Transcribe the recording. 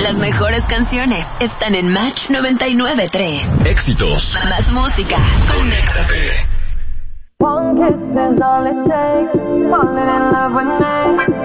Las mejores canciones están en Match 99.3. Éxitos. Más música. Conéctate. One kiss is all it takes. Falling in love with me.